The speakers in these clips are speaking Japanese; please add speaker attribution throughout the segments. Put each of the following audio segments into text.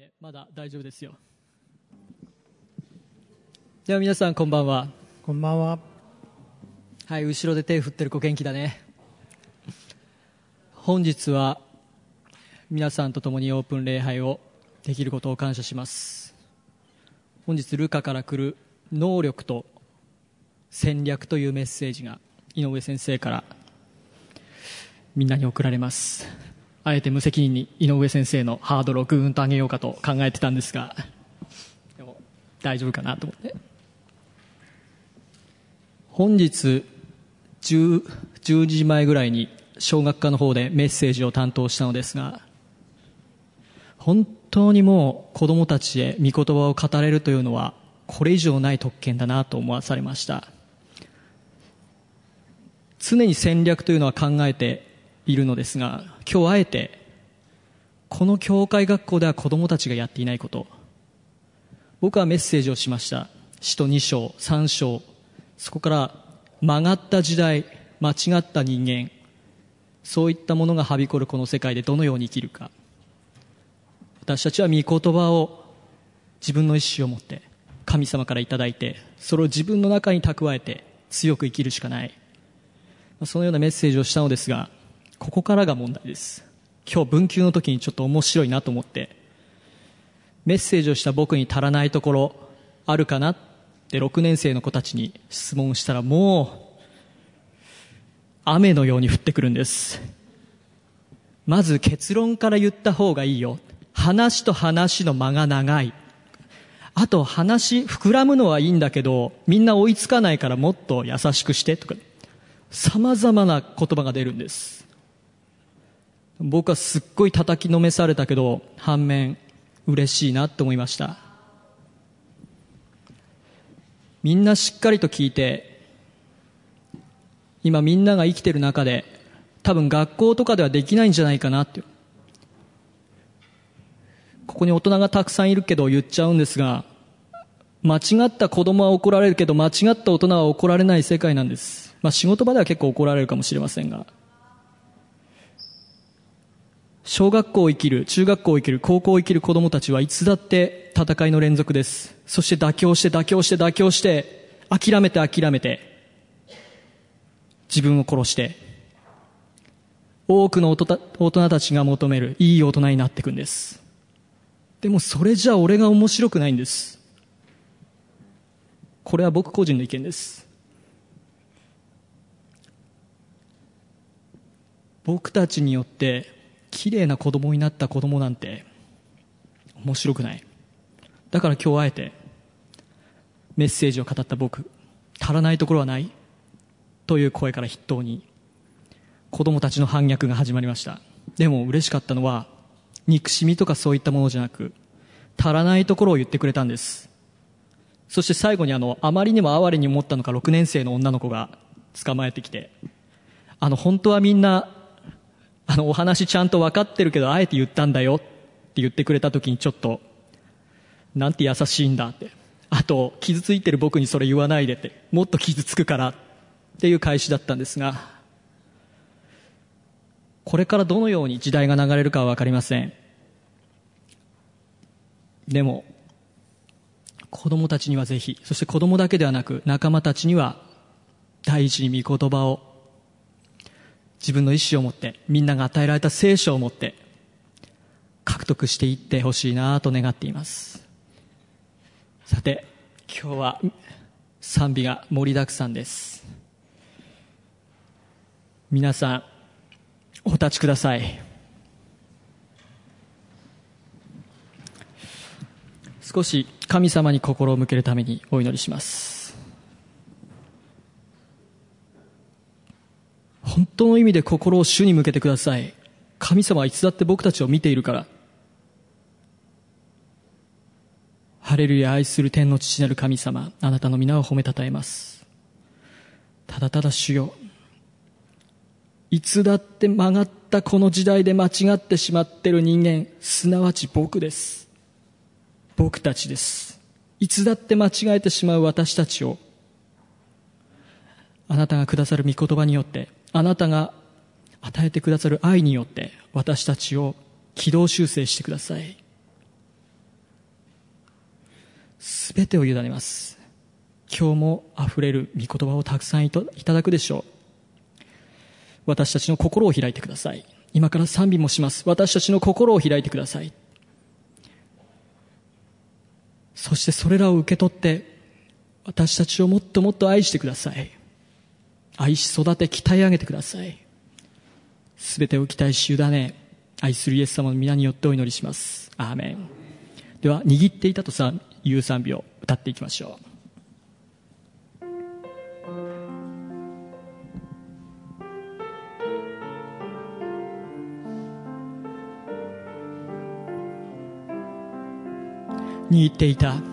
Speaker 1: でまだ大丈夫ですよ。では皆さんこんばんは。
Speaker 2: こんばんは。
Speaker 1: はい、後ろで手振ってる子元気だね。本日は皆さんと共にオープン礼拝をできることを感謝します。本日ルカから来る能力と戦略というメッセージが井上先生からみんなに送られます。あえて無責任に井上先生のハードルをぐーんと上げようかと考えてたんですが、でも大丈夫かなと思って。本日10時前ぐらいに小学科の方でメッセージを担当したのですが、本当にもう子供たちへ御言葉を語れるというのはこれ以上ない特権だなと思わされました。常に戦略というのは考えているのですが、今日あえてこの教会学校では子供たちがやっていないこと、僕はメッセージをしました。使徒2章3章、そこから曲がった時代、間違った人間、そういったものがはびこるこの世界でどのように生きるか。私たちは御言葉を自分の意志を持って神様からいただいて、それを自分の中に蓄えて強く生きるしかない、そのようなメッセージをしたのですが、ここからが問題です。今日文級の時にちょっと面白いなと思ってメッセージをした僕に足らないところあるかなって6年生の子たちに質問したら、もう雨のように降ってくるんです。まず結論から言った方がいいよ、話と話の間が長い、あと話膨らむのはいいんだけどみんな追いつかないからもっと優しくしてとか、様々な言葉が出るんです。僕はすっごい叩きのめされたけど、反面嬉しいなって思いました。みんなしっかりと聞いて、今みんなが生きてる中で多分学校とかではできないんじゃないかなって。ここに大人がたくさんいるけど言っちゃうんですが、間違った子供は怒られるけど間違った大人は怒られない世界なんです。仕事場では結構怒られるかもしれませんが、小学校を生きる、中学校を生きる、高校を生きる子供たちはいつだって戦いの連続です。そして妥協して諦めて自分を殺して、多くの大人たちが求めるいい大人になっていくんです。でもそれじゃ俺が面白くないんです。これは僕個人の意見です。僕たちによって綺麗な子供になった子供なんて面白くない。だから今日あえてメッセージを語った僕、足らないところはないという声から筆頭に子供たちの反逆が始まりました。でも嬉しかったのは憎しみとかそういったものじゃなく、足らないところを言ってくれたんです。そして最後にあまりにも哀れに思ったのか6年生の女の子が捕まえてきて、本当はみんなお話ちゃんと分かってるけどあえて言ったんだよって言ってくれた時に、ちょっとなんて優しいんだって、あと傷ついてる僕にそれ言わないでって、もっと傷つくからっていう返しだったんですが、これからどのように時代が流れるかは分かりません。でも子供たちにはぜひ、そして子供だけではなく仲間たちには第一に御言葉を、自分の意志を持って、みんなが与えられた聖書を持って獲得していってほしいなと願っています。さて今日は賛美が盛りだくさんです。皆さんお立ちください。少し神様に心を向けるためにお祈りします。本当の意味で心を主に向けてください。神様はいつだって僕たちを見ているから。ハレルヤ、愛する天の父なる神様、あなたの皆を褒めたたえます。ただただ主よ、いつだって曲がったこの時代で間違ってしまっている人間、すなわち僕です。僕たちです。いつだって間違えてしまう私たちを、あなたがくださる御言葉によって、あなたが与えてくださる愛によって私たちを軌道修正してください。 すべてを委ねます。今日もあふれる御言葉をたくさんいただくでしょう。私たちの心を開いてください。今から賛美もします。私たちの心を開いてください。そしてそれらを受け取って私たちをもっともっと愛してください。愛し育て鍛え上げてください。すべてを期待し委ね、愛するイエス様の皆によってお祈りします。アーメン。では、握っていたという賛美を歌っていきましょう。握っていた、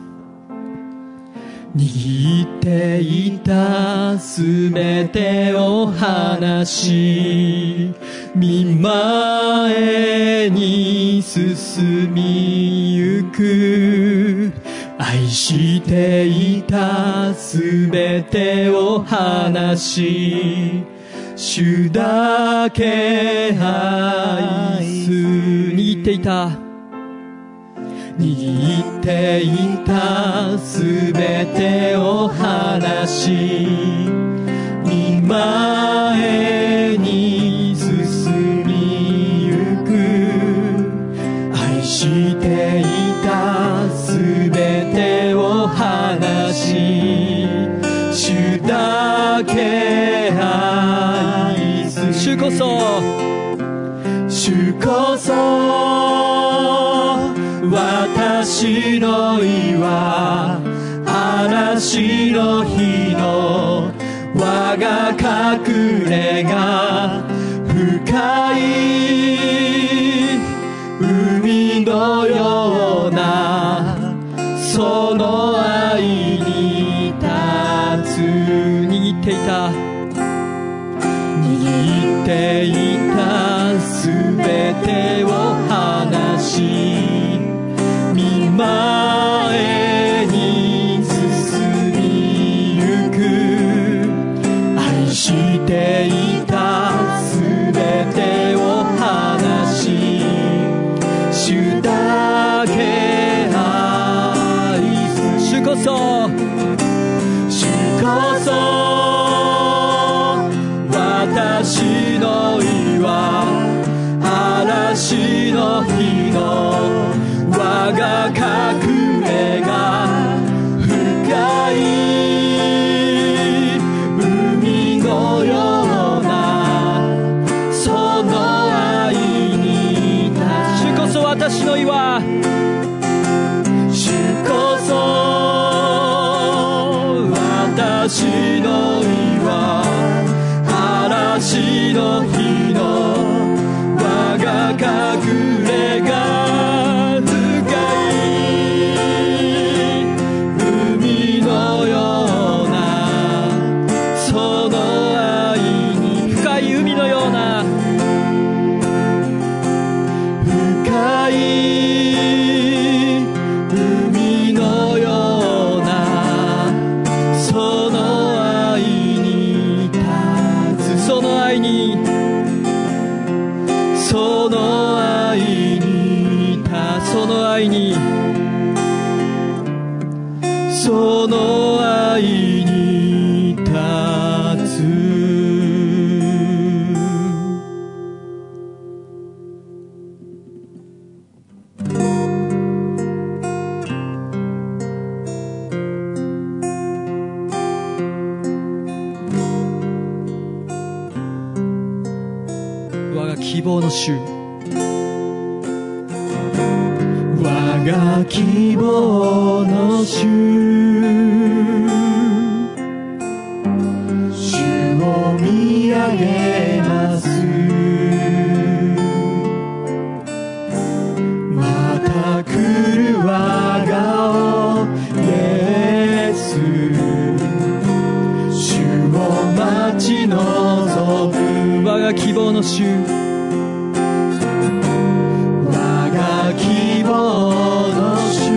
Speaker 1: 握っていたすべてを離し、見前に進みゆく。愛していたすべてを離し、主だけ愛す。握っていた、握っていたすべてを離し、見前に進みゆく。愛していたすべてを離し、主だけ愛す。主こそ、主こそ私の岩、嵐の日の我が隠れ家、深い海のようなその愛に立つ。握っていた、握っていたすべてを離し、見前に進みゆく。愛していたすべてを離し、主だけ愛す。主こそ、主こそ私の岩、嵐の日の我が隠れ家、深い海のようなその愛に立つ。主こそ私の岩、主こそ私の岩、嵐の日の我が隠れ家、その愛に立つ。我が希望の主、我が希望の主、主を見上げます。また来る我が王イエス、主を待ち望む。我が希望の主、我が希望の主、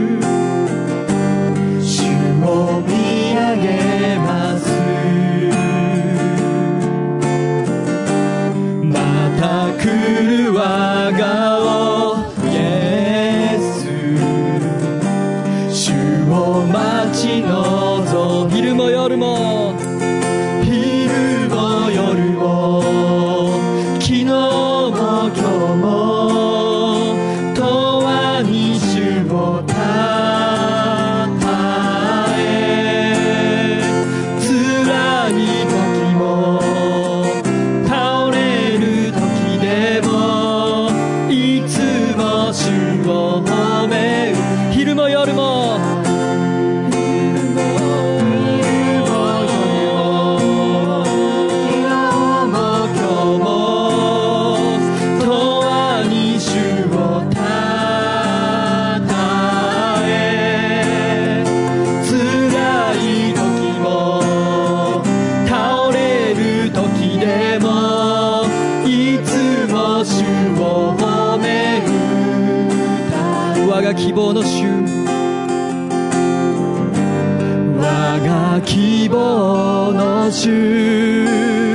Speaker 1: 主を見上げます。 が希望の主、我が希望の主、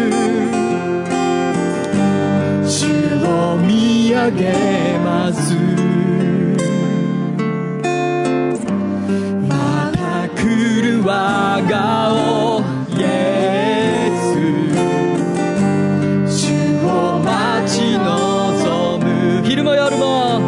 Speaker 1: 主を見上げます。また来る我が王イエス、主を待ち望む。昼も夜も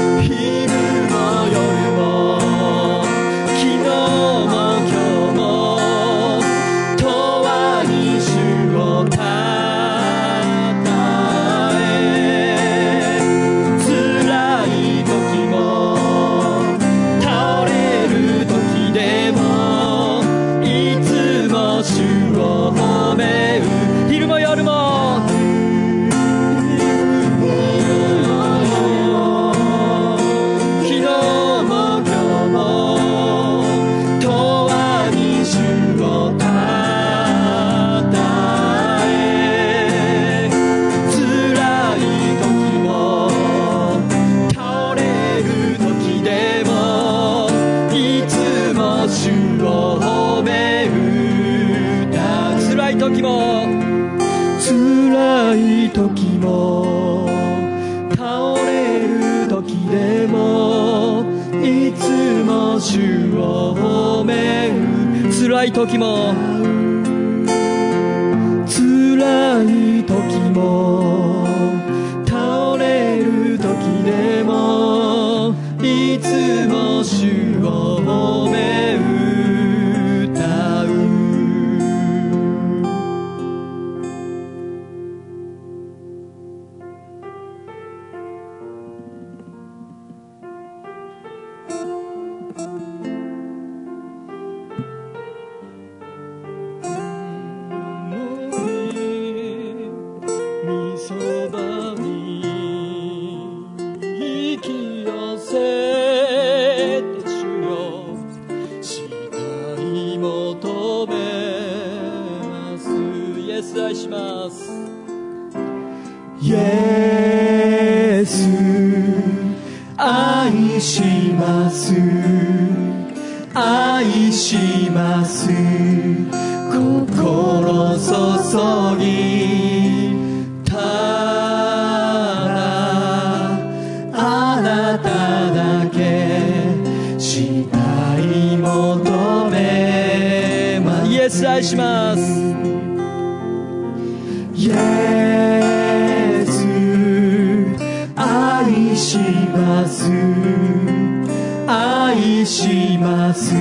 Speaker 1: 辛い時も辛い時も倒れる時でもいつも主を褒め歌う。イエス愛します愛します心注ぎただあなただけ慕い求めます。イエス愛します。イエス愛します愛します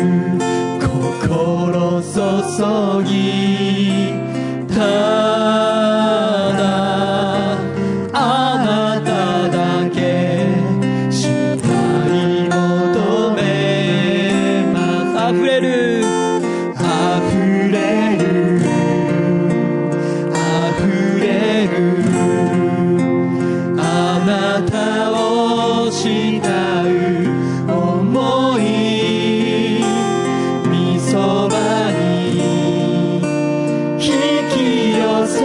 Speaker 1: 心注ぎただあなただけ慕い求めます。あふれるあふれるあふれるあなたを慕う想い御そばに引き寄せ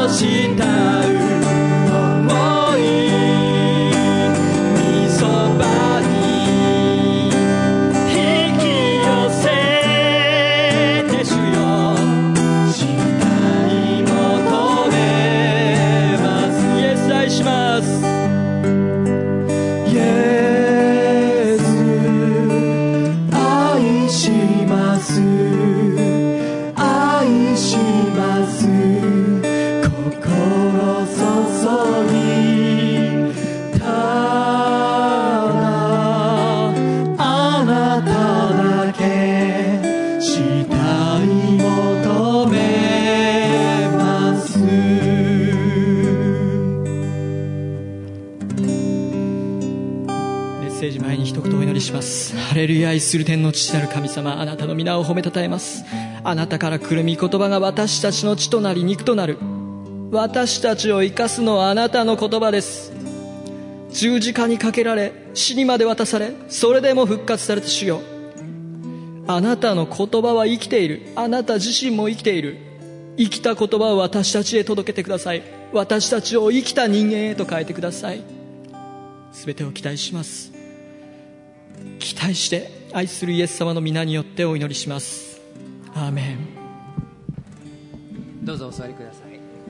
Speaker 1: ハレルヤ、愛する天の父なる神様、あなたの皆を褒めたたえます。あなたから来る御言葉が私たちの血となり肉となる。私たちを生かすのはあなたの言葉です。十字架にかけられ、死にまで渡され、それでも復活された主よ、あなたの言葉は生きている。あなた自身も生きている。生きた言葉を私たちへ届けてください。私たちを生きた人間へと変えてください。すべてを期待します。期待して愛するイエス様の皆によってお祈りします。アーメン。
Speaker 2: どうぞお座りください。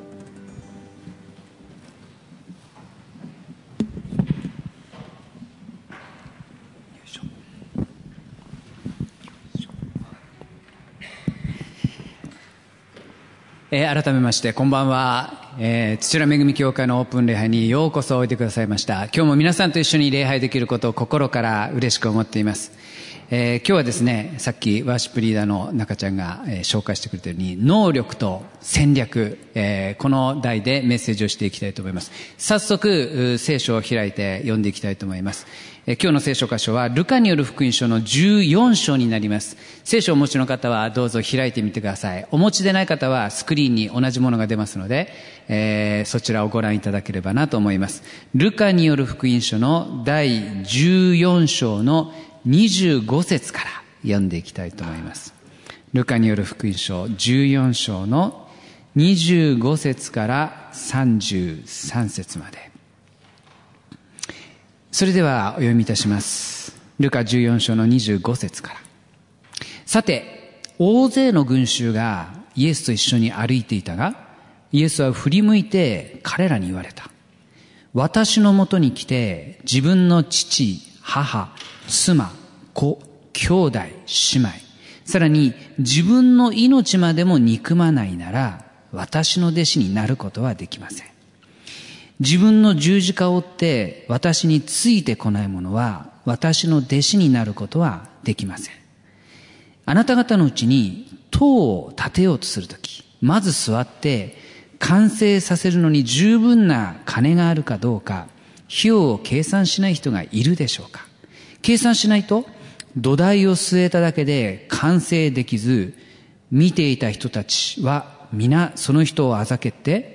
Speaker 2: 改めましてこんばんは。土浦恵み教会のオープン礼拝にようこそおいでくださいました。今日も皆さんと一緒に礼拝できることを心から嬉しく思っています。今日はですね、さっきワーシップリーダーの中ちゃんが、紹介してくれたように能力と戦略、この題でメッセージをしていきたいと思います。早速聖書を開いて読んでいきたいと思います。今日の聖書箇所はルカによる福音書の14章になります。聖書をお持ちの方はどうぞ開いてみてください。お持ちでない方はスクリーンに同じものが出ますので、そちらをご覧いただければなと思います。ルカによる福音書の第14章の25節から読んでいきたいと思います。ルカによる福音書14章の25節から33節まで。それではお読みいたします。ルカ14章の25節から。さて、大勢の群衆がイエスと一緒に歩いていたが、イエスは振り向いて彼らに言われた。私のもとに来て自分の父、母、妻、子、兄弟、姉妹、さらに自分の命までも憎まないなら、私の弟子になることはできません。自分の十字架を追って私についてこない者は私の弟子になることはできません。あなた方のうちに塔を建てようとするとき、まず座って完成させるのに十分な金があるかどうか、費用を計算しない人がいるでしょうか。計算しないと土台を据えただけで完成できず、見ていた人たちは皆その人をあざけって、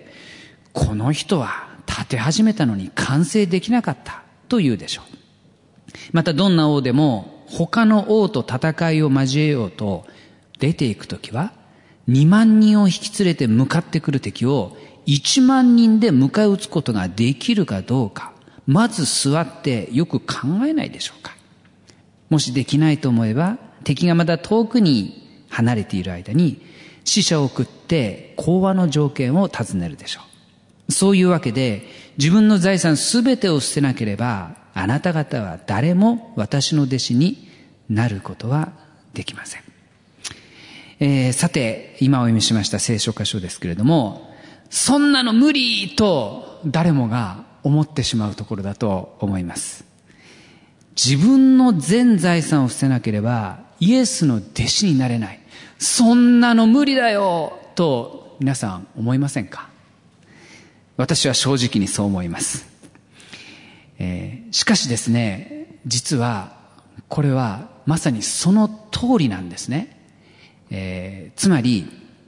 Speaker 2: この人は建て始めたのに完成できなかったと言うでしょう。またどんな王でも他の王と戦いを交えようと出ていくときは、2万人を引き連れて向かってくる敵を1万人で迎え撃つことができるかどうか、まず座ってよく考えないでしょうか。もしできないと思えば、敵がまだ遠くに離れている間に使者を送って講和の条件を尋ねるでしょう。そういうわけで、自分の財産すべてを捨てなければ、あなた方は誰も私の弟子になることはできません。さて、今お読みしました聖書箇所ですけれども、そんなの無理と誰もが思ってしまうところだと思います。自分の全財産を捨てなければイエスの弟子になれない。そんなの無理だよと皆さん思いませんか？私は正直にそう思います。しかしですね、実はこれはまさにその通りなんですね。つまり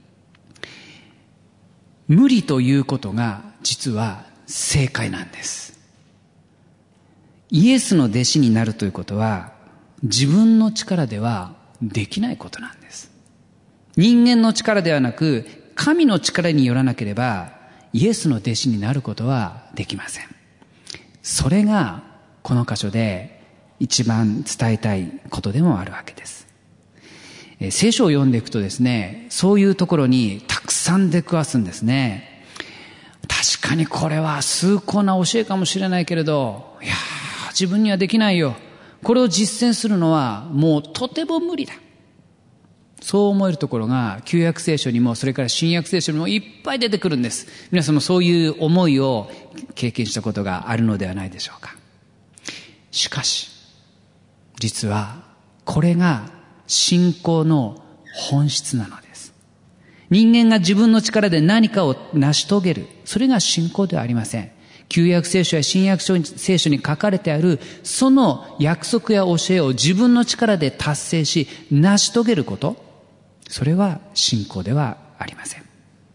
Speaker 2: 無理ということが実は正解なんです。イエスの弟子になるということは自分の力ではできないことなんです。人間の力ではなく神の力によらなければイエスの弟子になることはできません。それがこの箇所で一番伝えたいことでもあるわけです。聖書を読んでいくとですね、そういうところにたくさん出くわすんですね。確かにこれは崇高な教えかもしれないけれど、いやー、自分にはできないよ。これを実践するのはもうとても無理だ。そう思えるところが旧約聖書にも、それから新約聖書にもいっぱい出てくるんです。皆さんもそういう思いを経験したことがあるのではないでしょうか。しかし実はこれが信仰の本質なのです。人間が自分の力で何かを成し遂げる、それが信仰ではありません。旧約聖書や新約聖書に書かれてあるその約束や教えを自分の力で達成し成し遂げること、それは信仰ではありません。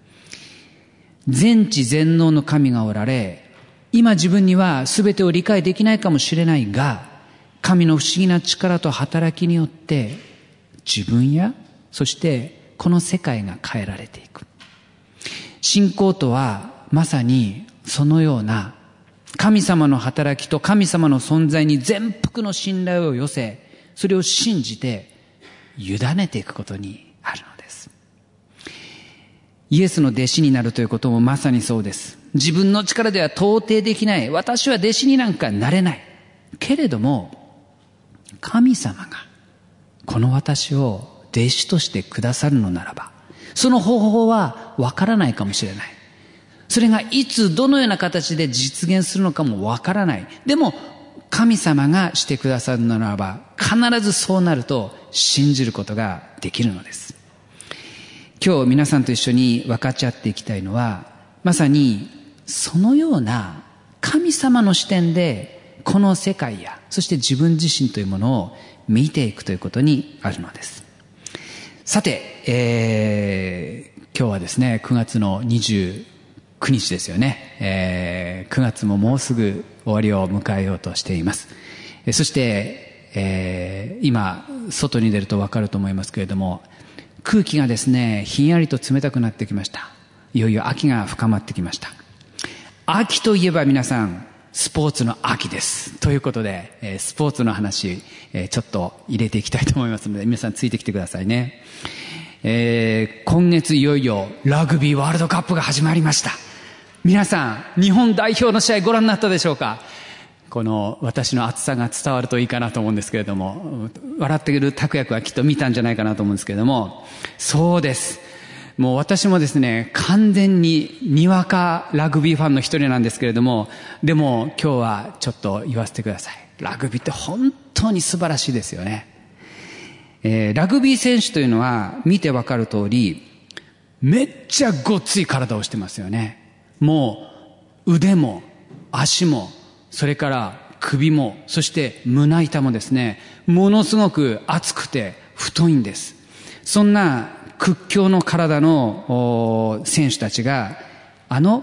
Speaker 2: 全知全能の神がおられ、今自分には全てを理解できないかもしれないが、神の不思議な力と働きによって自分やそしてこの世界が変えられていく。信仰とはまさにそのような神様の働きと神様の存在に全幅の信頼を寄せ、それを信じて委ねていくことにあるのです。イエスの弟子になるということもまさにそうです。自分の力では到底できない。私は弟子になんかなれない。けれども神様がこの私を弟子としてくださるのならば、その方法はわからないかもしれない。それがいつどのような形で実現するのかもわからない。でも神様がしてくださるのならば、必ずそうなると信じることができるのです。今日皆さんと一緒に分かち合っていきたいのは、まさにそのような神様の視点でこの世界やそして自分自身というものを見ていくということにあるのです。さて、今日はですね9月の29日ですよね。9月ももうすぐ終わりを迎えようとしています。そして、今外に出ると分かると思いますけれども、空気がですねひんやりと冷たくなってきました。いよいよ秋が深まってきました。秋といえば皆さんスポーツの秋ですということで、スポーツの話、ちょっと入れていきたいと思いますので、皆さんついてきてくださいね。今月いよいよラグビーワールドカップが始まりました。皆さん日本代表の試合ご覧になったでしょうか。この私の熱さが伝わるといいかなと思うんですけれども、笑っている拓也君はきっと見たんじゃないかなと思うんですけれども、そうです。もう私もですね完全ににわかラグビーファンの一人なんですけれども、でも今日はちょっと言わせてください。ラグビーって本当に素晴らしいですよね。ラグビー選手というのは見てわかる通りめっちゃごっつい体をしてますよね。もう腕も足もそれから首もそして胸板もですねものすごく厚くて太いんです。そんな屈強の体の選手たちがフィ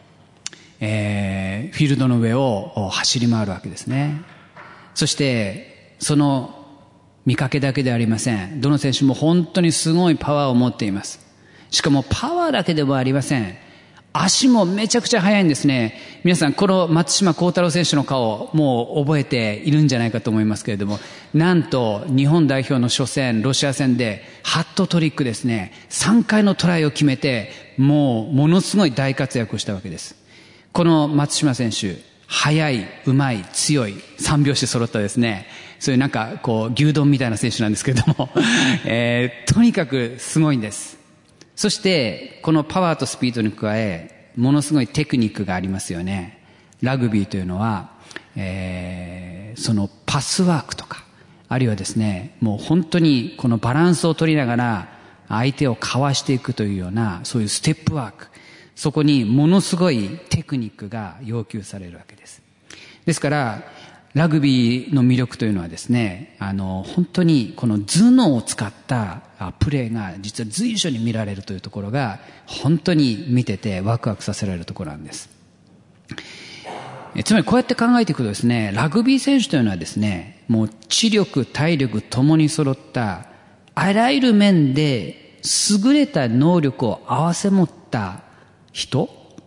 Speaker 2: ールドの上を走り回るわけですね。そしてその見かけだけではありません。どの選手も本当にすごいパワーを持っています。しかもパワーだけではありません。足もめちゃくちゃ速いんですね。皆さんこの松島幸太郎選手の顔もう覚えているんじゃないかと思いますけれども、なんと日本代表の初戦ロシア戦でハットトリックですね、3回のトライを決めてものすごい大活躍をしたわけです。この松島選手速い、うまい、強い三拍子揃ったですね、そういうなんかこう牛丼みたいな選手なんですけれども、とにかくすごいんです。そしてこのパワーとスピードに加えものすごいテクニックがありますよね。ラグビーというのは、そのパスワークとかあるいはですねもう本当にこのバランスを取りながら相手をかわしていくというようなそういうステップワーク、そこにものすごいテクニックが要求されるわけです。ですからラグビーの魅力というのはですね本当にこの頭脳を使ったプレーが実は随所に見られるというところが本当に見ててワクワクさせられるところなんです。つまりこうやって考えていくとですね、ラグビー選手というのはですねもう知力体力ともに揃ったあらゆる面で優れた能力を併せ持った人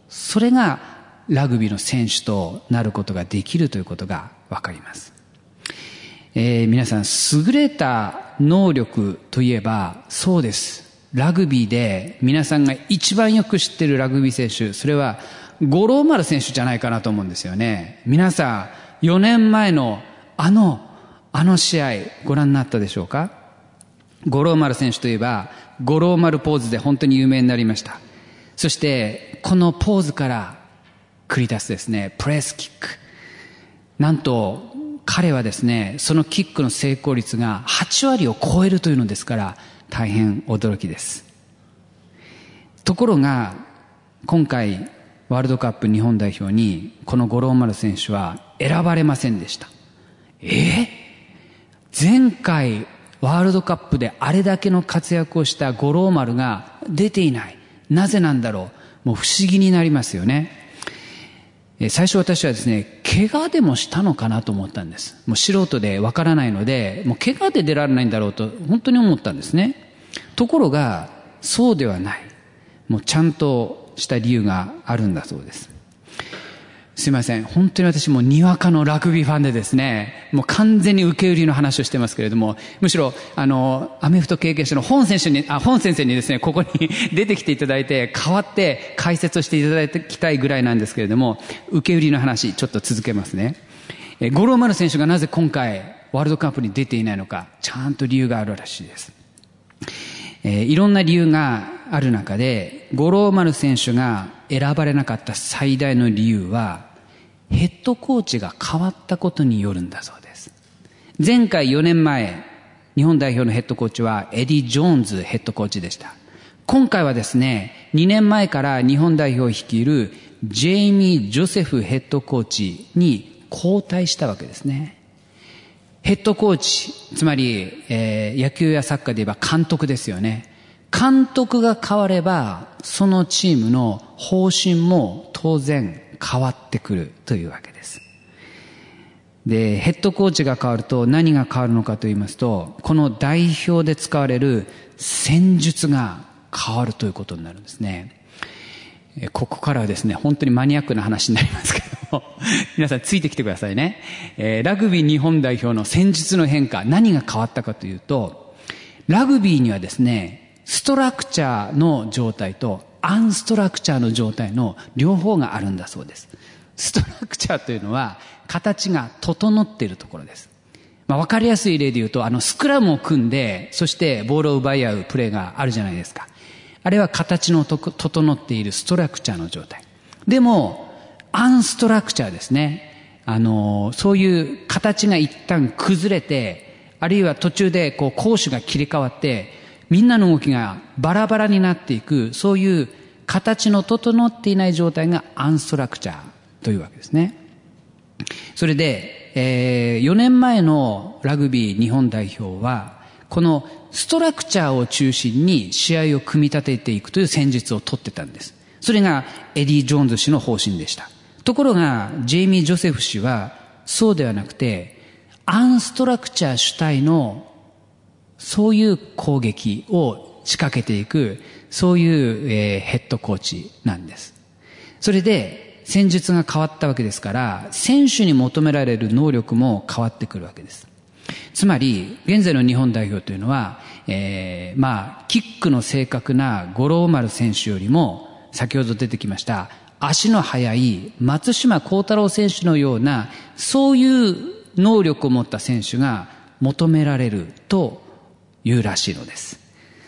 Speaker 2: それがラグビーの選手となることができるということがわかります。皆さん、優れた能力といえば、そうです。ラグビーで皆さんが一番よく知っているラグビー選手、それは五郎丸選手じゃないかなと思うんですよね。皆さん、4年前のあの試合ご覧になったでしょうか？五郎丸選手といえば、五郎丸ポーズで本当に有名になりました。そして、このポーズから繰り出すですね、プレスキック。なんと、彼はですね、そのキックの成功率が8割を超えるというのですから、大変驚きです。ところが、今回、ワールドカップ日本代表に、この五郎丸選手は選ばれませんでした。前回、ワールドカップであれだけの活躍をした五郎丸が出ていない。なぜなんだろう。もう不思議になりますよね。最初私はですね、怪我でもしたのかなと思ったんです。もう素人でわからないので、もう怪我で出られないんだろうと本当に思ったんですね。ところが、そうではない。もうちゃんとした理由があるんだそうです。すいません。本当に私もにわかのラグビーファンでですね、もう完全に受け売りの話をしてますけれども、むしろ、アメフト経験者の本先生にですね、ここに出てきていただいて、代わって解説をしていただきたいぐらいなんですけれども、受け売りの話、ちょっと続けますね。五郎丸選手がなぜ今回、ワールドカップに出ていないのか、ちゃんと理由があるらしいです。いろんな理由がある中で、五郎丸選手が選ばれなかった最大の理由は、ヘッドコーチが変わったことによるんだそうです。前回4年前、日本代表のヘッドコーチはエディ・ジョーンズヘッドコーチでした。今回はですね、2年前から日本代表を率いるジェイミー・ジョセフヘッドコーチに交代したわけですね。ヘッドコーチ、つまり、野球やサッカーで言えば監督ですよね。監督が変われば、そのチームの方針も当然変わってくるというわけです。で、ヘッドコーチが変わると何が変わるのかと言いますと、この代表で使われる戦術が変わるということになるんですね。ここからはですね、本当にマニアックな話になりますけども、皆さんついてきてくださいね。ラグビー日本代表の戦術の変化、何が変わったかというと、ラグビーにはですね、ストラクチャーの状態とアンストラクチャーの状態の両方があるんだそうです。ストラクチャーというのは形が整っているところです。わかりやすい例で言うと、スクラムを組んで、そしてボールを奪い合うプレーがあるじゃないですか。あれは形の整っているストラクチャーの状態。でも、アンストラクチャーですね。そういう形が一旦崩れて、あるいは途中で攻守が切り替わって、みんなの動きがバラバラになっていく、そういう形の整っていない状態がアンストラクチャーというわけですね。それで、4年前のラグビー日本代表は、このストラクチャーを中心に試合を組み立てていくという戦術を取ってたんです。それがエディ・ジョーンズ氏の方針でした。ところが、ジェイミー・ジョセフ氏は、そうではなくて、アンストラクチャー主体のそういう攻撃を仕掛けていく、そういう、ヘッドコーチなんです。それで、戦術が変わったわけですから、選手に求められる能力も変わってくるわけです。つまり、現在の日本代表というのは、キックの正確な五郎丸選手よりも、先ほど出てきました、足の速い松島幸太郎選手のような、そういう能力を持った選手が求められるというらしいのです。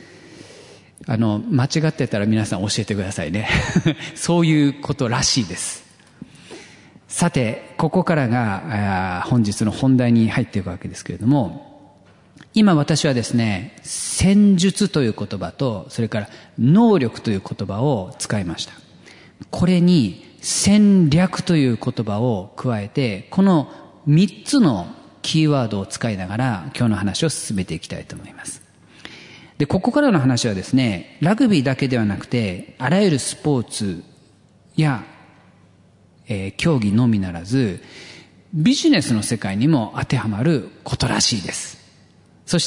Speaker 2: 間違ってたら皆さん教えてくださいね。そういうことらしいです。さて、ここからが本日の本題に入っていくわけですけれども、今私はですね、戦術という言葉と、それから能力という言葉を使いました。これに戦略という言葉を加えて、この3つのキーワードを使いながら今日の話を進めていきたいと思います。で、ここからの話はですね、ラグビーだけではなくて、あらゆるスポーツや、競技のみならず、ビジネスの世界にも当てはまることらしいです。そして、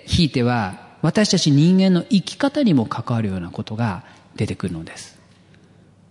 Speaker 2: ひいては、私たち人間の生き方にも関わるようなことが出てくるのです。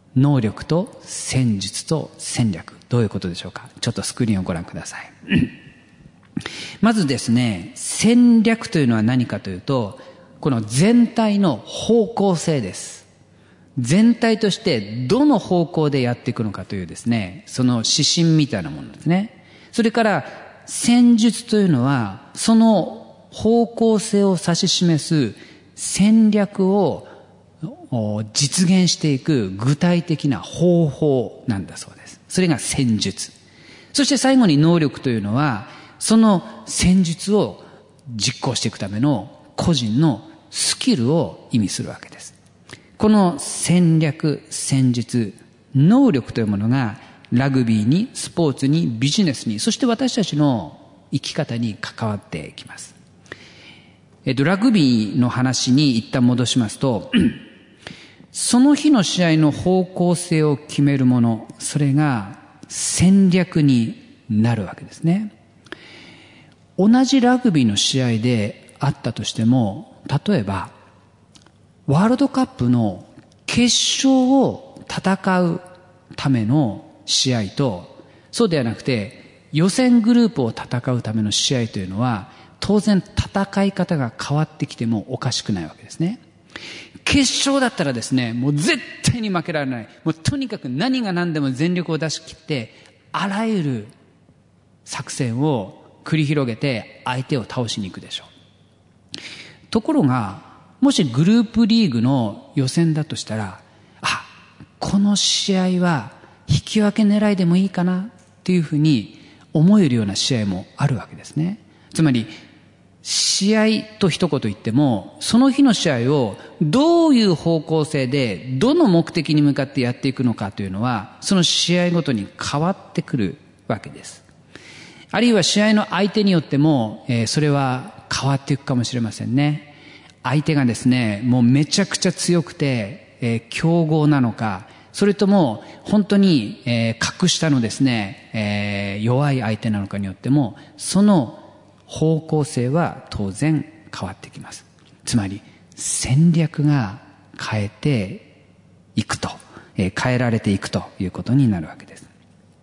Speaker 2: 能力と戦術と戦略。どういうことでしょうか。ちょっとスクリーンをご覧ください。まずですね、戦略というのは何かというと、この全体の方向性です。全体としてどの方向でやっていくのかというですね、その指針みたいなものですね。それから戦術というのは、その方向性を指し示す戦略を実現していく具体的な方法なんだそうです。それが戦術。そして最後に能力というのは、その戦術を実行していくための個人のスキルを意味するわけです。この戦略、戦術、能力というものがラグビーに、スポーツに、ビジネスに、そして私たちの生き方に関わってきます。ラグビーの話に一旦戻しますと、その日の試合の方向性を決めるもの、それが戦略になるわけですね。同じラグビーの試合であったとしても、例えばワールドカップの決勝を戦うための試合と、そうではなくて予選グループを戦うための試合というのは、当然戦い方が変わってきてもおかしくないわけですね。決勝だったらですね、もう絶対に負けられない。もうとにかく何が何でも全力を出し切って、あらゆる作戦を繰り広げて相手を倒しに行くでしょう。ところが、もしグループリーグの予選だとしたら、この試合は引き分け狙いでもいいかなっていうふうに思えるような試合もあるわけですね。つまり、試合と一言言っても、その日の試合をどういう方向性で、どの目的に向かってやっていくのかというのは、その試合ごとに変わってくるわけです。あるいは試合の相手によっても、それは変わっていくかもしれませんね。相手がですね、もうめちゃくちゃ強くて、強豪なのか、それとも本当に、格下のですね、弱い相手なのかによっても、その方向性は当然変わってきます。つまり戦略が変えていくと、変えられていくということになるわけです。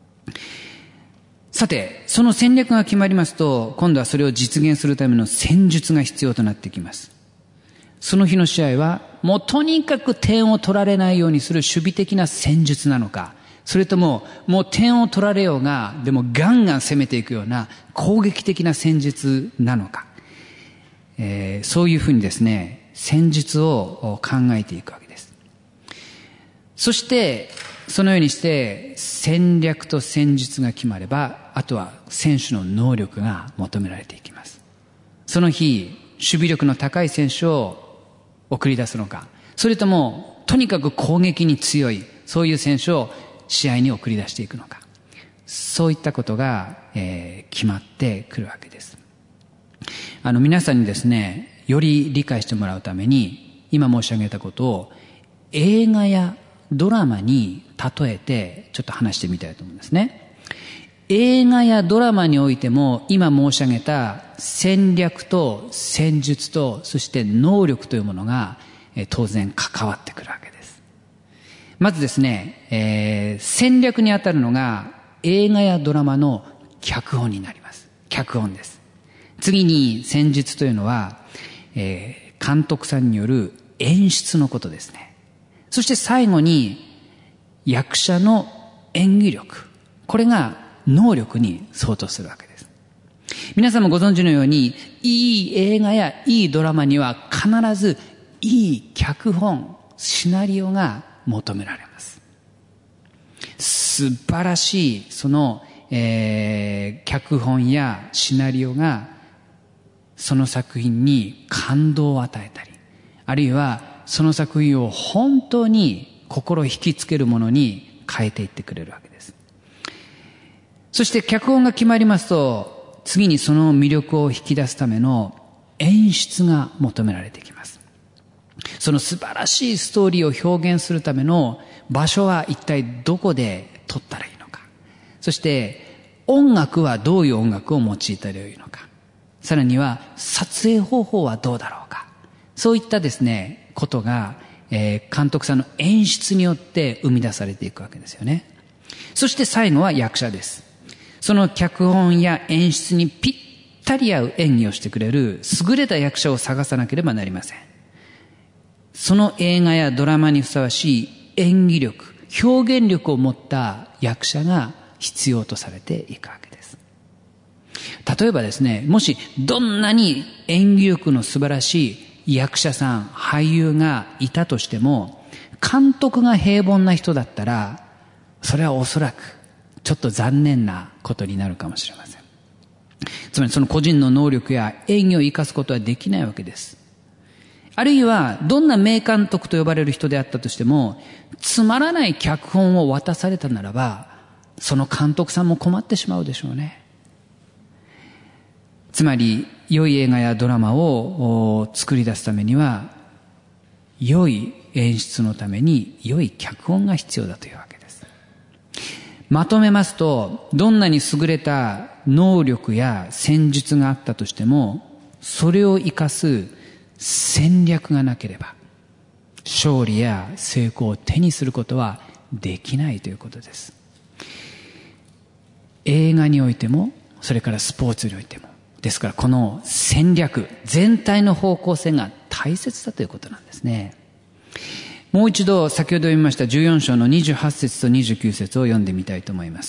Speaker 2: さて、その戦略が決まりますと、今度はそれを実現するための戦術が必要となってきます。その日の試合はもうとにかく点を取られないようにする守備的な戦術なのか、それとももう点を取られようがでもガンガン攻めていくような攻撃的な戦術なのか、そういうふうにですね、戦術を考えていくわけです。そしてそのようにして戦略と戦術が決まれば、あとは選手の能力が求められていきます。その日守備力の高い選手を送り出すのか、それともとにかく攻撃に強いそういう選手を試合に送り出していくのか、そういったことが、決まってくるわけです。皆さんにですね、より理解してもらうために今申し上げたことを映画やドラマに例えてちょっと話してみたいと思うんですね。映画やドラマにおいても今申し上げた戦略と戦術とそして能力というものが、当然関わってくるわけです。まずですね、戦略にあたるのが映画やドラマの脚本になります。脚本です。次に戦術というのは、監督さんによる演出のことですね。そして最後に役者の演技力、これが能力に相当するわけです。皆さんもご存知のように、いい映画やいいドラマには必ずいい脚本、シナリオが求められます。素晴らしいその、脚本やシナリオがその作品に感動を与えたり、あるいはその作品を本当に心を引きつけるものに変えていってくれるわけです。そして脚本が決まりますと、次にその魅力を引き出すための演出が求められてきます。その素晴らしいストーリーを表現するための場所は一体どこで撮ったらいいのか。そして音楽はどういう音楽を用いたらいいのか。さらには撮影方法はどうだろうか。そういったですね、ことが、 監督さんの演出によって生み出されていくわけですよね。そして最後は役者です。その脚本や演出にぴったり合う演技をしてくれる優れた役者を探さなければなりません。その映画やドラマにふさわしい演技力、表現力を持った役者が必要とされていくわけです。例えばですね、もしどんなに演技力の素晴らしい役者さん、俳優がいたとしても、監督が平凡な人だったら、それはおそらくちょっと残念なことになるかもしれません。つまりその個人の能力や演技を生かすことはできないわけです。あるいはどんな名監督と呼ばれる人であったとしても、つまらない脚本を渡されたならば、その監督さんも困ってしまうでしょうね。つまり良い映画やドラマを作り出すためには、良い演出のために良い脚本が必要だというわけです。まとめますと、どんなに優れた能力や戦術があったとしても、それを生かす戦略がなければ、勝利や成功を手にすることはできないということです。映画においても、それからスポーツにおいても。ですからこの戦略、全体の方向性が大切だということなんですね。もう一度先ほど読みました14章の28節と29節を読んでみたいと思います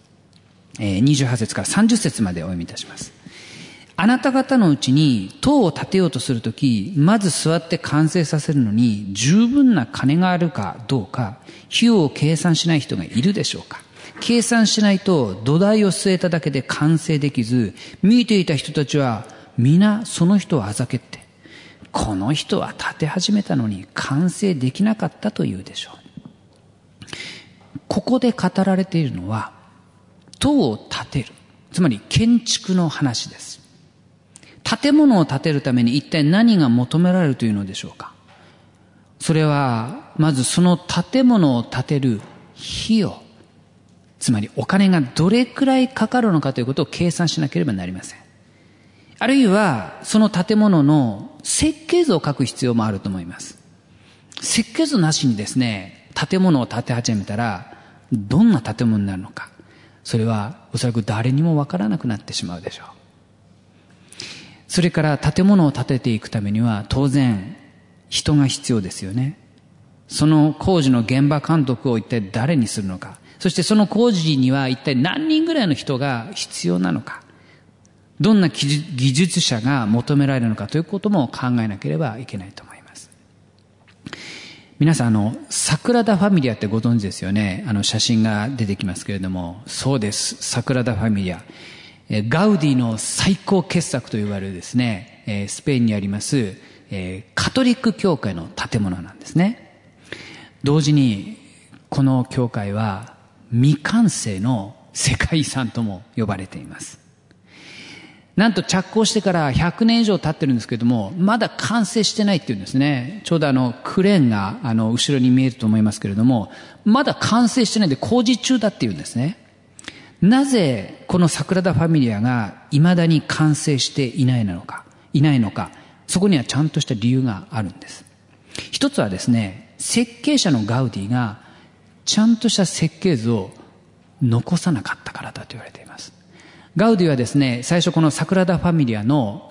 Speaker 2: 。28節から30節までお読みいたします。あなた方のうちに塔を建てようとするとき、まず座って完成させるのに十分な金があるかどうか、費用を計算しない人がいるでしょうか。計算しないと土台を据えただけで完成できず、見ていた人たちは皆その人をあざけって、この人は建て始めたのに完成できなかったと言うでしょう。ここで語られているのは、塔を建てる、つまり建築の話です。建物を建てるために一体何が求められるというのでしょうか。それはまずその建物を建てる費用、つまりお金がどれくらいかかるのかということを計算しなければなりません。あるいはその建物の設計図を書く必要もあると思います。設計図なしにですね、建物を建て始めたらどんな建物になるのか、それはおそらく誰にもわからなくなってしまうでしょう。それから建物を建てていくためには当然人が必要ですよね。その工事の現場監督を一体誰にするのか、そしてその工事には一体何人ぐらいの人が必要なのか、どんな技術者が求められるのかということも考えなければいけないと思います。皆さんサグラダ・ファミリアってご存知ですよね。写真が出てきますけれども、そうです。サグラダ・ファミリア。ガウディの最高傑作と言われるですね、スペインにあります、カトリック教会の建物なんですね。同時にこの教会は未完成の世界遺産とも呼ばれています。なんと着工してから100年以上経ってるんですけれども、まだ完成してないっていうんですね。ちょうどクレーンが後ろに見えると思いますけれども、まだ完成してないで工事中だっていうんですね。なぜこのサグラダ・ファミリアが未だに完成していないのか、そこにはちゃんとした理由があるんです。一つはですね、設計者のガウディがちゃんとした設計図を残さなかったからだと言われています。ガウディはですね、最初このサグラダ・ファミリアの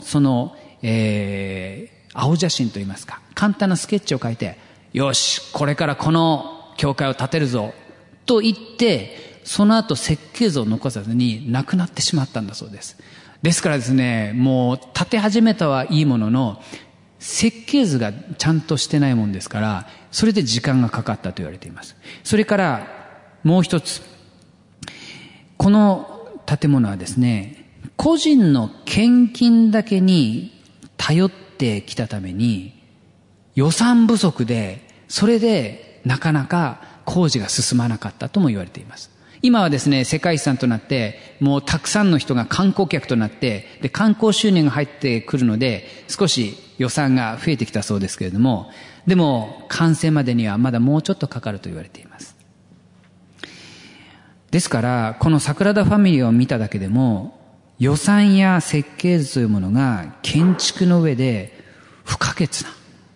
Speaker 2: 青写真といいますか、簡単なスケッチを描いて、よし、これからこの教会を建てるぞと言って、その後設計図を残さずに亡くなってしまったんだそうです。ですからですね、もう建て始めたはいいものの、設計図がちゃんとしてないもんですから、それで時間がかかったと言われています。それからもう一つ、この建物はですね、個人の献金だけに頼ってきたために予算不足で、それでなかなか工事が進まなかったとも言われています。今はですね、世界遺産となって、もうたくさんの人が観光客となって、で、観光収入が入ってくるので、少し予算が増えてきたそうですけれども、でも、完成までにはまだもうちょっとかかると言われています。ですから、このサグラダ・ファミリアを見ただけでも、予算や設計図というものが建築の上で不可欠な、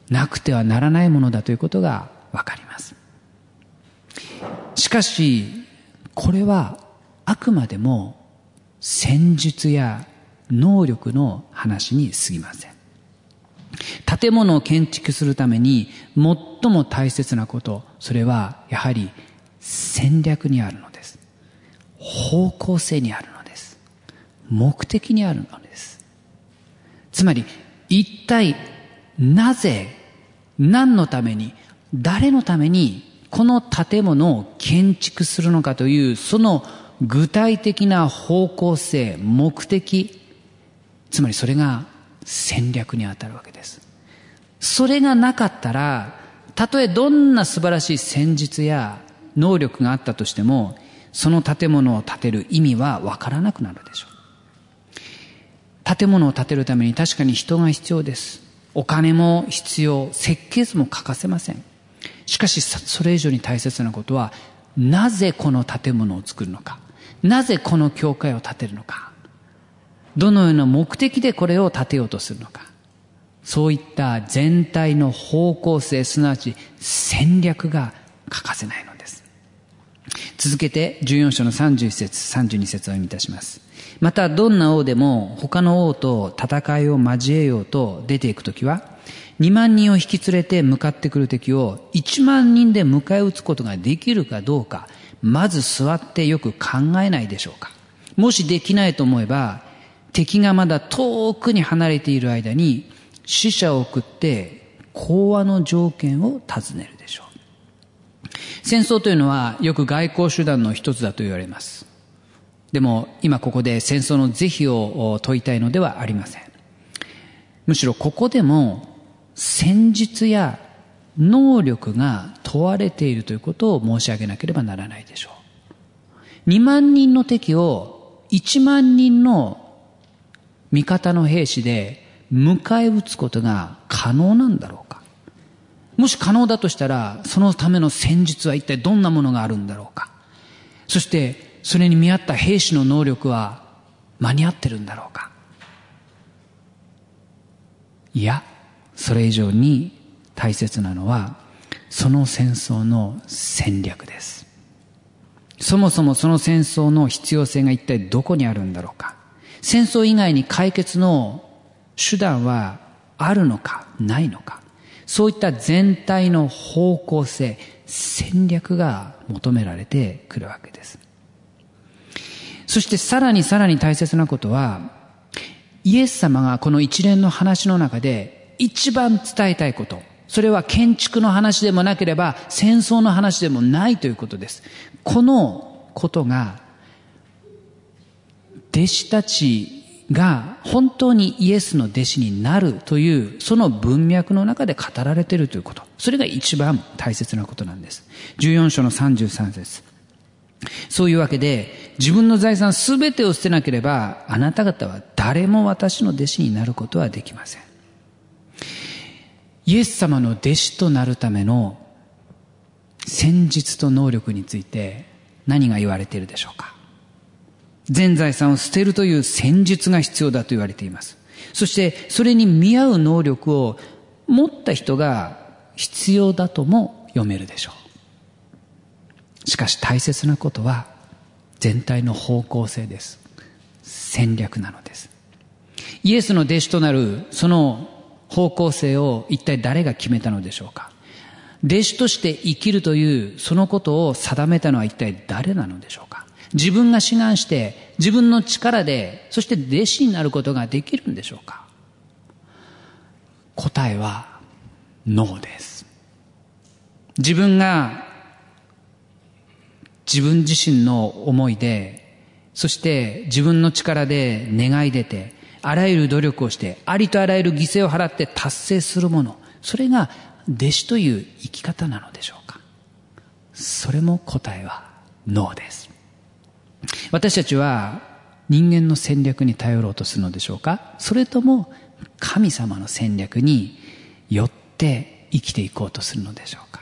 Speaker 2: なくてはならないものだということがわかります。しかし、これはあくまでも戦術や能力の話に過ぎません。建物を建築するために最も大切なこと、それはやはり戦略にあるのです。方向性にあるのです。目的にあるのです。つまり、一体なぜ、何のために、誰のためにこの建物を建築するのかという、その具体的な方向性、目的、つまりそれが戦略にあたるわけです。それがなかったら、たとえどんな素晴らしい戦術や能力があったとしても、その建物を建てる意味はわからなくなるでしょう。建物を建てるために確かに人が必要です。お金も必要、設計図も欠かせません。しかしそれ以上に大切なことは、なぜこの建物を作るのか、なぜこの教会を建てるのか、どのような目的でこれを建てようとするのか、そういった全体の方向性、すなわち戦略が欠かせないのです。続けて14章の31節32節を読みいたします。またどんな王でも他の王と戦いを交えようと出ていくときは、2万人を引き連れて向かってくる敵を1万人で迎え撃つことができるかどうか、まず座ってよく考えないでしょうか。もしできないと思えば、敵がまだ遠くに離れている間に使者を送って講和の条件を尋ねるでしょう。戦争というのはよく外交手段の一つだと言われます。でも今ここで戦争の是非を問いたいのではありません。むしろここでも戦術や能力が問われているということを申し上げなければならないでしょう。2万人の敵を1万人の味方の兵士で迎え撃つことが可能なんだろうか。もし可能だとしたら、そのための戦術は一体どんなものがあるんだろうか。そしてそれに見合った兵士の能力は間に合ってるんだろうか。いや、それ以上に大切なのはその戦争の戦略です。そもそもその戦争の必要性が一体どこにあるんだろうか。戦争以外に解決の手段はあるのかないのか。そういった全体の方向性、戦略が求められてくるわけです。そしてさらに大切なことは、イエス様がこの一連の話の中で一番伝えたいこと、それは建築の話でもなければ戦争の話でもないということです。このことが弟子たちが本当にイエスの弟子になるというその文脈の中で語られているということ、それが一番大切なことなんです。14章の33節、そういうわけで自分の財産すべてを捨てなければあなた方は誰も私の弟子になることはできません。イエス様の弟子となるための戦術と能力について何が言われているでしょうか。全財産を捨てるという戦術が必要だと言われています。そしてそれに見合う能力を持った人が必要だとも読めるでしょう。しかし大切なことは全体の方向性です。戦略なのです。イエスの弟子となるその方向性を一体誰が決めたのでしょうか。弟子として生きるというそのことを定めたのは一体誰なのでしょうか。自分が志願して自分の力でそして弟子になることができるんでしょうか。答えはノーです。自分が自分自身の思いで、そして自分の力で願い出て、あらゆる努力をしてありとあらゆる犠牲を払って達成するもの、それが弟子という生き方なのでしょうか。それも答えはノーです。私たちは人間の戦略に頼ろうとするのでしょうか、それとも神様の戦略によって生きていこうとするのでしょうか。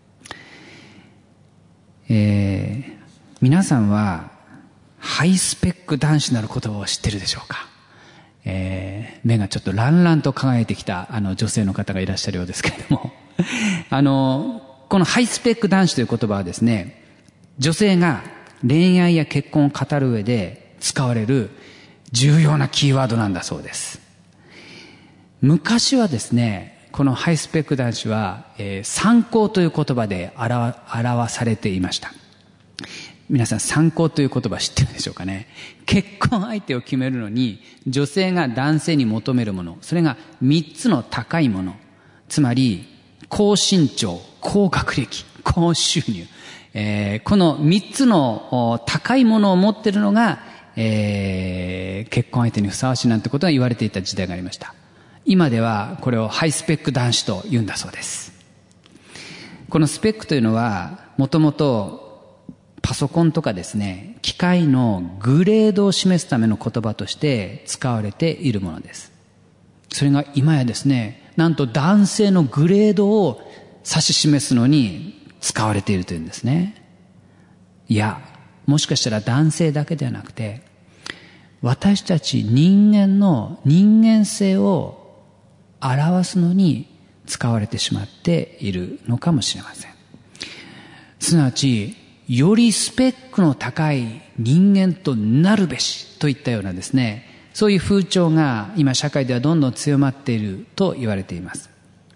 Speaker 2: 皆さんはハイスペック男子なる言葉を知ってるでしょうか。 目がちょっとランランと輝いてきた女性の方がいらっしゃるようですけれどもこのハイスペック男子という言葉はですね、女性が恋愛や結婚を語る上で使われる重要なキーワードなんだそうです。昔はですね、このハイスペック男子は、参考という言葉で表されていました。皆さん、参考という言葉知ってるでしょうかね。結婚相手を決めるのに女性が男性に求めるもの、それが3つの高いもの、つまり高身長、高学歴、高収入、この3つの高いものを持っているのが、結婚相手にふさわしいなんてことが言われていた時代がありました。今ではこれをハイスペック男子と言うんだそうです。このスペックというのはもともとパソコンとかですね、機械のグレードを示すための言葉として使われているものです。それが今やですね、なんと男性のグレードを指し示すのに使われているというんですね。いや、もしかしたら男性だけではなくて、私たち人間の人間性を表すのに使われてしまっているのかもしれません。すなわち、よりスペックの高い人間となるべしといったようなですね、そういう風潮が今社会ではどんどん強まっていると言われています。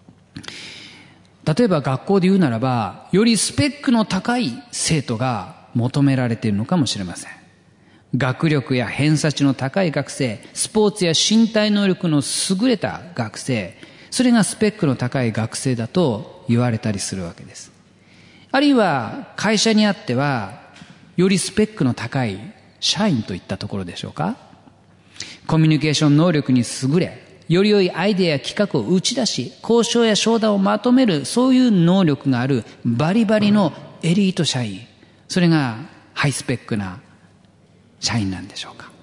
Speaker 2: 例えば学校で言うならば、よりスペックの高い生徒が求められているのかもしれません。学力や偏差値の高い学生、スポーツや身体能力の優れた学生、それがスペックの高い学生だと言われたりするわけです。あるいは会社にあっては、よりスペックの高い社員といったところでしょうか。コミュニケーション能力に優れ、より良いアイデアや企画を打ち出し、交渉や商談をまとめる、そういう能力があるバリバリのエリート社員、それがハイスペックな社員なんでしょうか。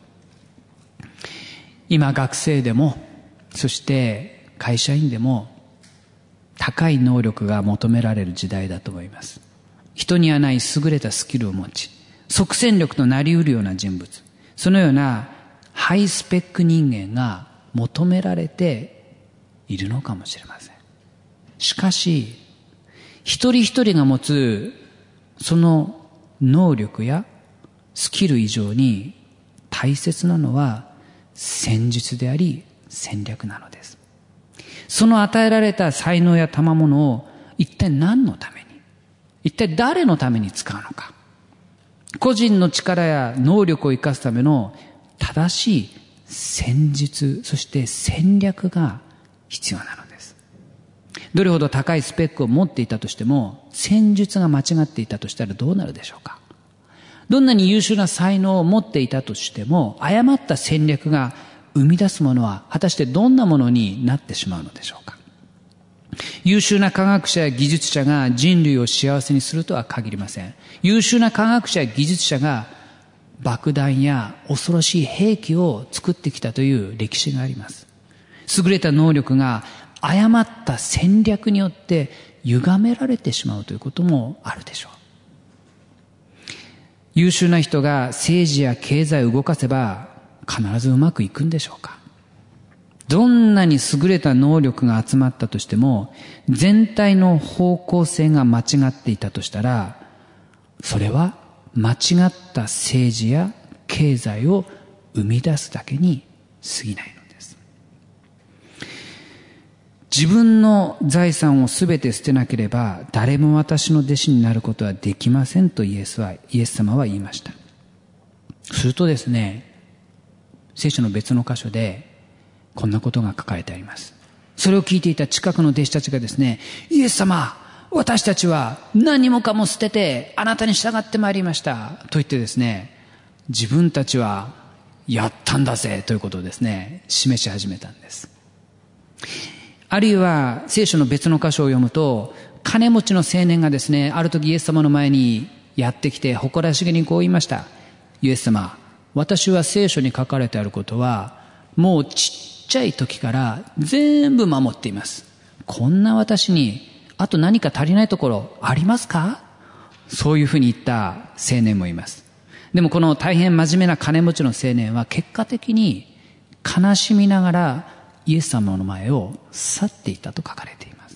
Speaker 2: 今学生でも、そして会社員でも高い能力が求められる時代だと思います。人にはない優れたスキルを持ち、即戦力となり得るような人物、そのようなハイスペック人間が求められているのかもしれません。しかし、一人一人が持つその能力やスキル以上に大切なのは戦術であり戦略なのです。その与えられた才能や賜物を一体何のために、一体誰のために使うのか。個人の力や能力を生かすための正しい戦術、そして戦略が必要なのです。どれほど高いスペックを持っていたとしても、戦術が間違っていたとしたらどうなるでしょうか。どんなに優秀な才能を持っていたとしても、誤った戦略が生み出すものは果たしてどんなものになってしまうのでしょうか。優秀な科学者や技術者が人類を幸せにするとは限りません。優秀な科学者や技術者が爆弾や恐ろしい兵器を作ってきたという歴史があります。優れた能力が誤った戦略によって歪められてしまうということもあるでしょう。優秀な人が政治や経済を動かせば必ずうまくいくんでしょうか。どんなに優れた能力が集まったとしても、全体の方向性が間違っていたとしたら、それは間違った政治や経済を生み出すだけに過ぎないのです。自分の財産をすべて捨てなければ誰も私の弟子になることはできませんとイエス様は言いました。するとですね、聖書の別の箇所でこんなことが書かれてあります。それを聞いていた近くの弟子たちがですね、イエス様、私たちは何もかも捨ててあなたに従ってまいりましたと言ってですね、自分たちはやったんだぜということをですね、示し始めたんです。あるいは聖書の別の箇所を読むと、金持ちの青年がですね、ある時イエス様の前にやってきて誇らしげにこう言いました。イエス様、私は聖書に書かれてあることはもうちっちゃい時から全部守っています。こんな私にあと何か足りないところありますか？そういうふうに言った青年もいます。でもこの大変真面目な金持ちの青年は結果的に悲しみながらイエス様の前を去っていったと書かれています。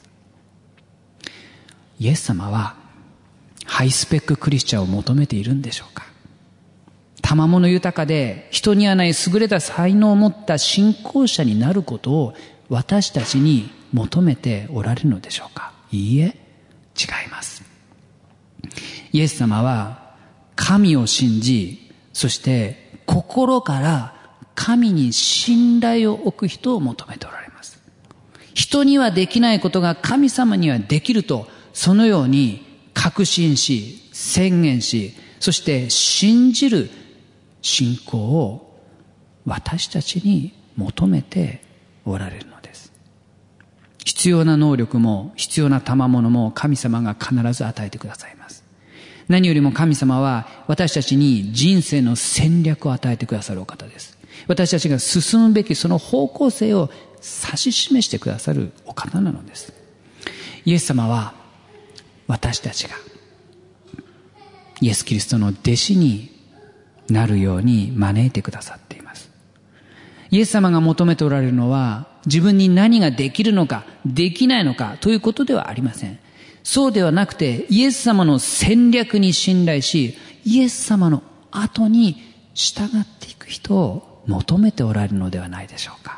Speaker 2: イエス様はハイスペッククリスチャンを求めているんでしょうか。賜物豊かで人にはない優れた才能を持った信仰者になることを私たちに求めておられるのでしょうか。いいえ、違います。イエス様は神を信じ、そして心から神に信頼を置く人を求めておられます。人にはできないことが神様にはできると、そのように確信し、宣言し、そして信じる信仰を私たちに求めておられるのです。必要な能力も必要な賜物も神様が必ず与えてくださいます。何よりも神様は私たちに人生の戦略を与えてくださるお方です。私たちが進むべきその方向性を指し示してくださるお方なのです。イエス様は私たちがイエス・キリストの弟子になるように招いてくださっています。イエス様が求めておられるのは自分に何ができるのかできないのかということではありません。そうではなくて、イエス様の戦略に信頼し、イエス様の後に従っていく人を求めておられるのではないでしょうか。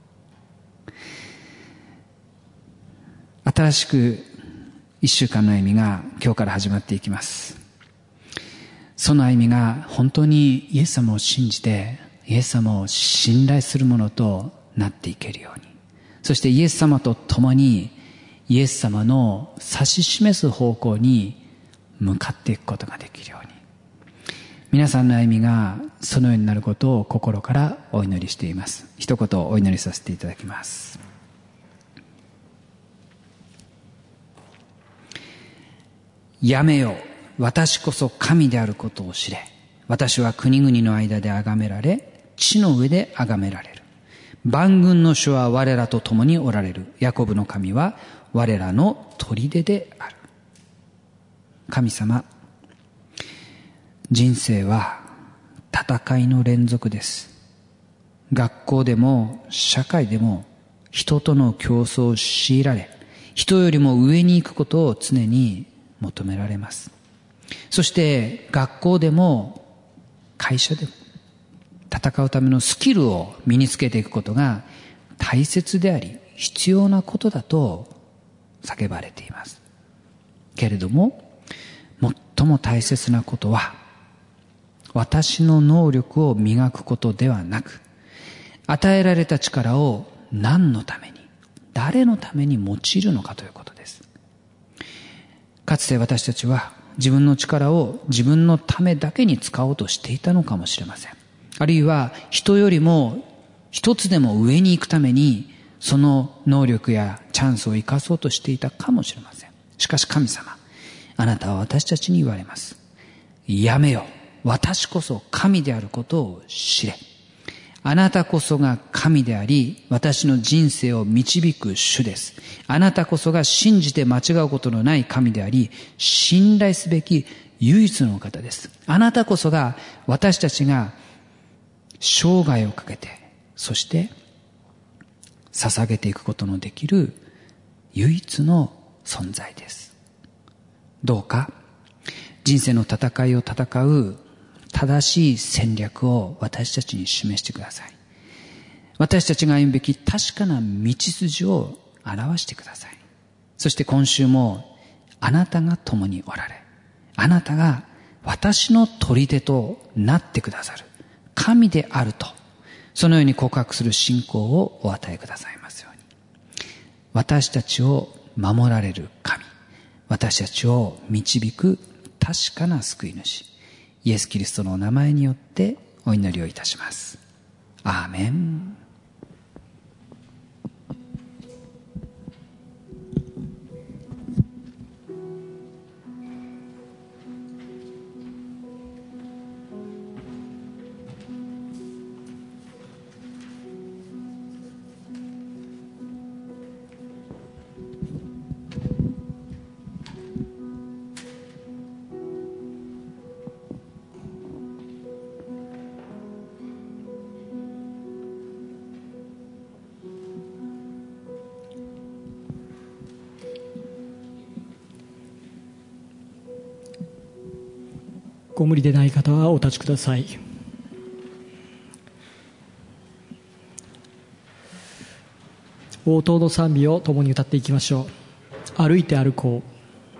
Speaker 2: 新しく一週間の歩みが今日から始まっていきます。その歩みが本当にイエス様を信じて、イエス様を信頼するものとなっていけるように、そしてイエス様と共にイエス様の指し示す方向に向かっていくことができるように、皆さんの歩みがそのようになることを心からお祈りしています。一言お祈りさせていただきます。やめよ、私こそ神であることを知れ。私は国々の間で崇められ、地の上で崇められる。万軍の主は我らと共におられる。ヤコブの神は我らの砦である。神様、人生は戦いの連続です。学校でも社会でも人との競争を強いられ、人よりも上に行くことを常に求められます。そして学校でも会社でも戦うためのスキルを身につけていくことが大切であり必要なことだと叫ばれています。けれども最も大切なことは私の能力を磨くことではなく、与えられた力を何のために誰のために用いるのかということです。かつて私たちは自分の力を自分のためだけに使おうとしていたのかもしれません。あるいは人よりも一つでも上に行くためにその能力やチャンスを生かそうとしていたかもしれません。しかし神様、あなたは私たちに言われます。やめよ、私こそ神であることを知れ。あなたこそが神であり、私の人生を導く主です。あなたこそが信じて間違うことのない神であり、信頼すべき唯一の方です。あなたこそが私たちが生涯をかけて、そして捧げていくことのできる唯一の存在です。どうか人生の戦いを戦う正しい戦略を私たちに示してください。私たちが歩むべき確かな道筋を表してください。そして今週もあなたが共におられ、あなたが私の砦となってくださる神であると、そのように告白する信仰をお与えくださいますように。私たちを守られる神、私たちを導く確かな救い主、イエス・キリストのお名前によってお祈りをいたします。アーメン。
Speaker 1: ご無理でない方はお立ちください。応答の賛美を共に歌っていきましょう。歩いて歩こう。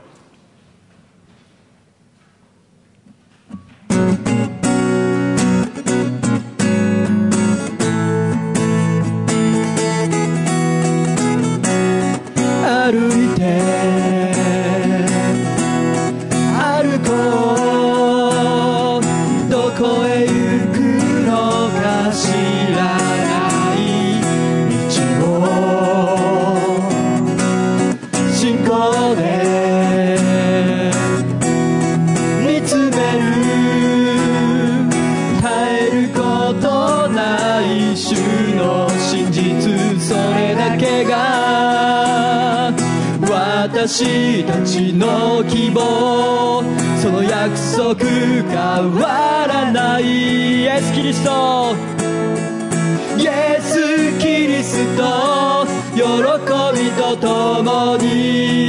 Speaker 1: 私たちの希望、その約束変わらない。イエス・キリスト、イエス・キリスト、喜びとともに。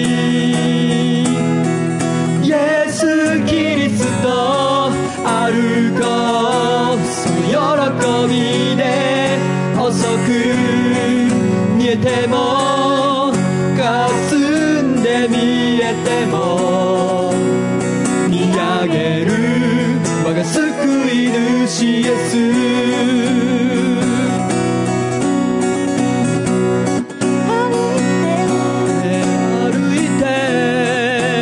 Speaker 1: イエス・キリスト、歩こう。その喜びで遅く見えても、霞んで見えても、見上げる我が救い主イエス。歩いて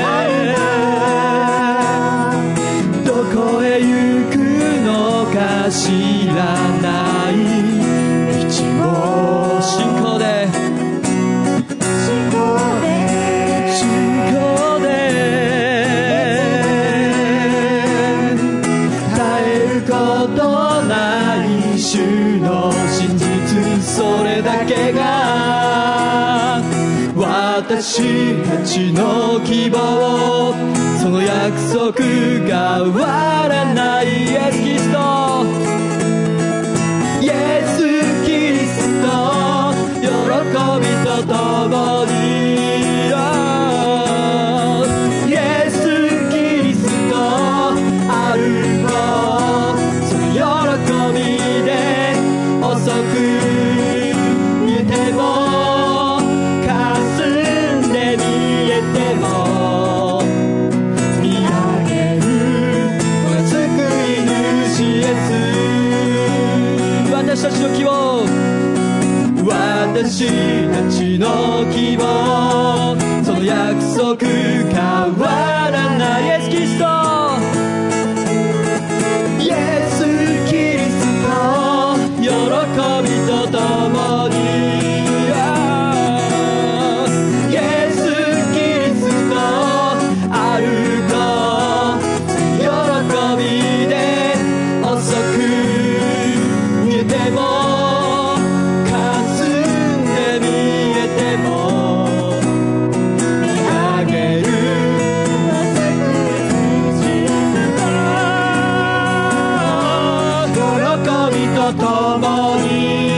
Speaker 1: どこへ行くのか知らない道を信仰で主の真実、それだけが私たちの希望、その約束が変わらない。イエス・キリスト、イエス・キリスト、喜びとともに。イエス・キリスト、歩こう。その喜び遅く見えても、霞んで見えても、見上げる我が救い主イエス。私たちの希望、私たちの希望、その約束変わらない。イエス・キリスト、イエス・キリスト、喜びとともに。イエス・キリスト、歩こう。喜びで遅く見えても、霞んで見えても、見上げる喜びとともに。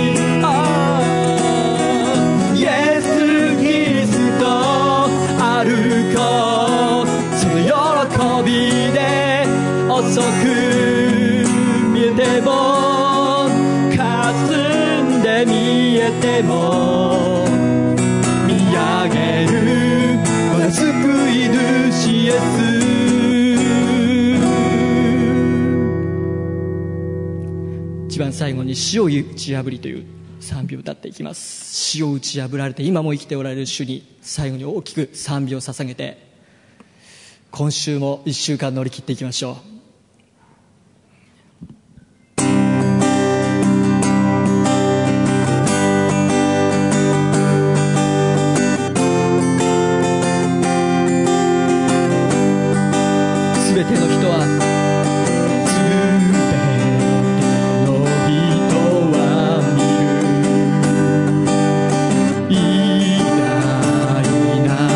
Speaker 1: 遅く見えても、霞んで見えても、見上げる我が救い主イエス。一番最後に死を打ち破りという賛美を歌っていきます。死を打ち破られて今も生きておられる主に最後に大きく賛美を捧げて、今週も1週間乗り切っていきましょう。すべての人は、すべての人は見る偉大な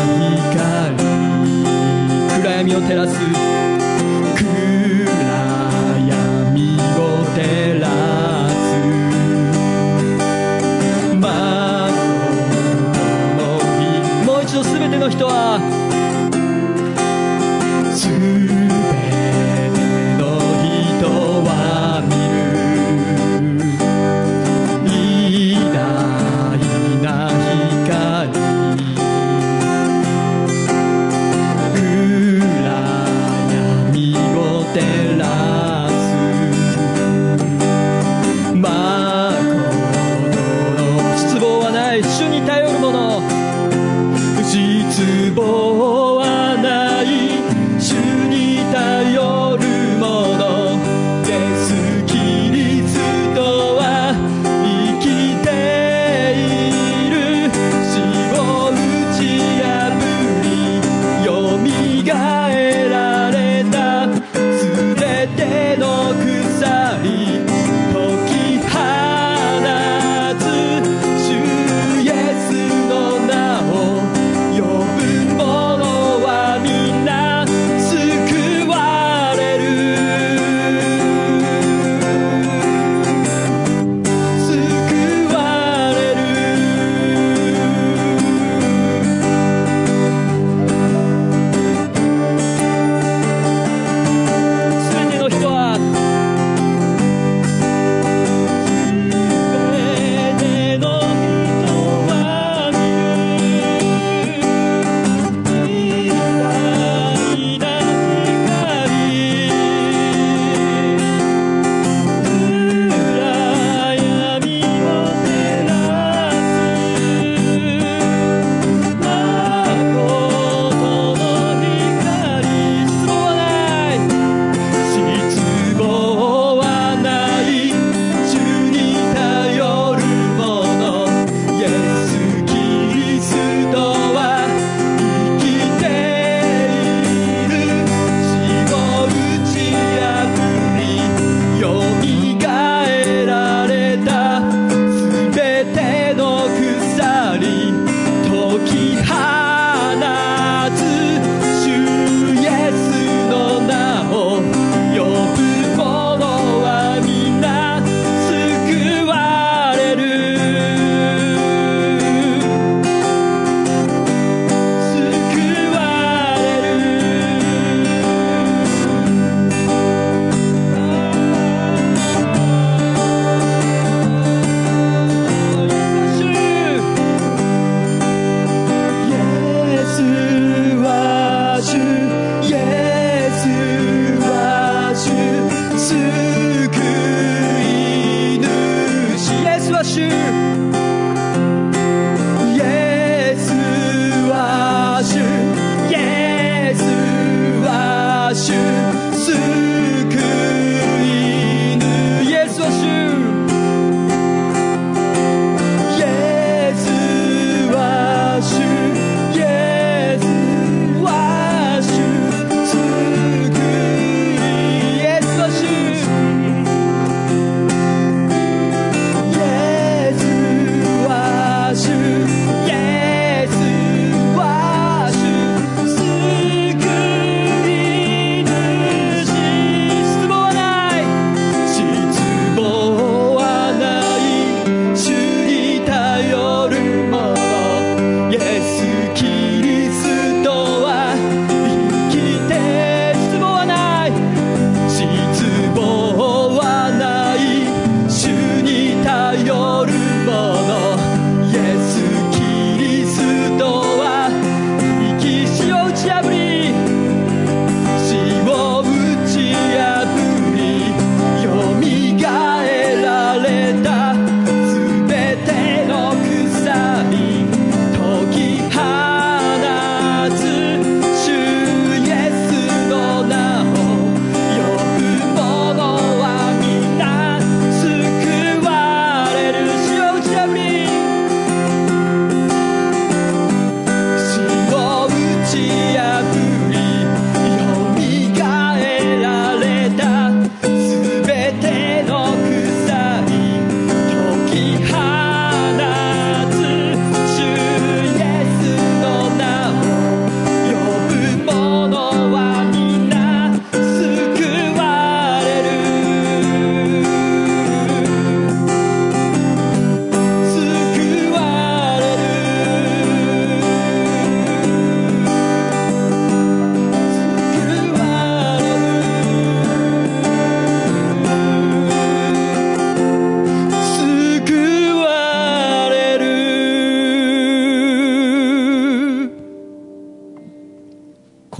Speaker 1: 光、暗闇を照らす、暗闇を照らす、誠の日。もう一度すべての人は、すべて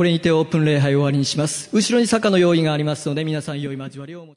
Speaker 1: これにてオープン礼拝を終わりにします。後ろに坂の用意がありますので、皆さん良い交わりをお持ち